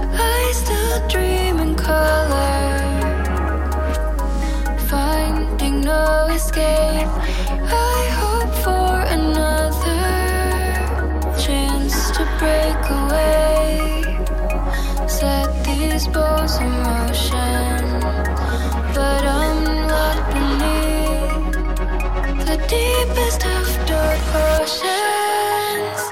I still dream in color, finding no escape. I hope for another chance to break away, set these bones in motion, but I'm locked beneath the deepest of dark oceans.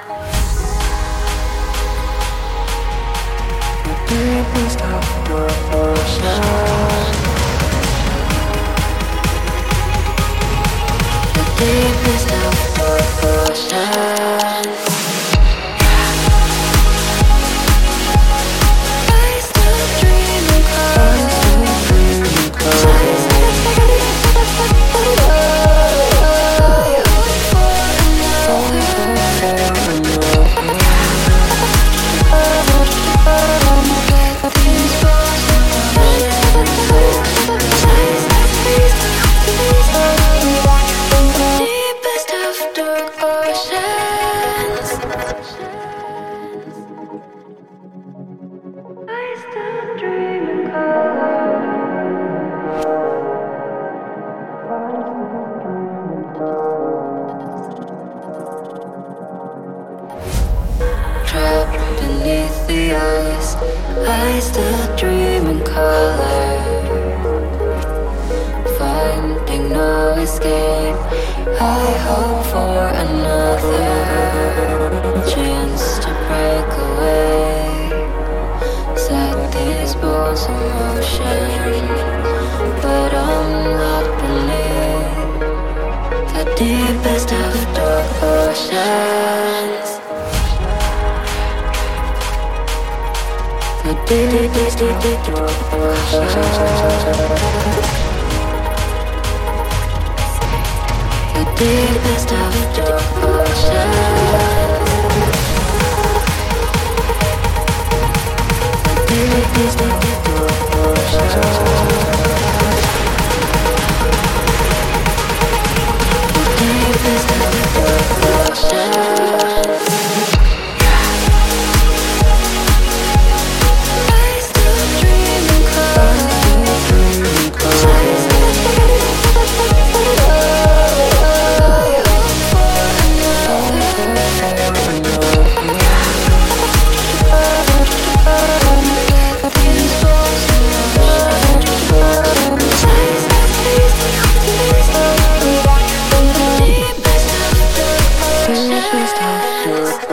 The deepest of dark oceans. The deepest of dark oceans. I still dream in color. Trapped beneath the ice, I still dream in color, finding no escape. I hope for another chance to break away, set these bones in motion, but I'm locked beneath the deepest of dark oceans. The deepest of dark oceans. The deepest of dark oceans. The deepest of dark oceans. The deepest of dark oceans. I still dream in color. Deepest of dark